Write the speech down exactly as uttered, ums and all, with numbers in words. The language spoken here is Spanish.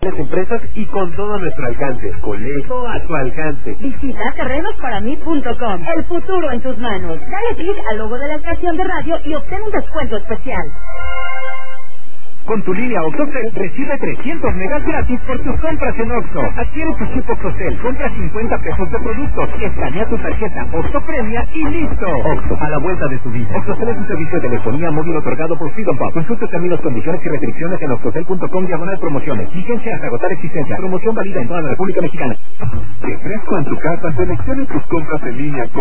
las empresas y con todo nuestro alcance. Colegio a tu alcance. Visita terrenos para mí punto com. El futuro en tus manos. Dale clic al logo de la estación de radio y obtén un descuento especial. Con tu línea OxoCell recibe trescientos megas gratis por tus compras en Oxxo. Adquiere tu chip OxoCell, compra cincuenta pesos de productos, escanea tu tarjeta Oxxo Premia y listo. Oxxo, a la vuelta de tu vida. OxoCell es un servicio de telefonía móvil otorgado por Freedom Pop. Consulta términos, condiciones y restricciones en oxocell punto com diagonal promociones. Vigencia hasta agotar existencia. Promoción válida en toda la República Mexicana. Te fresco en tu casa, selecciona tus compras en línea.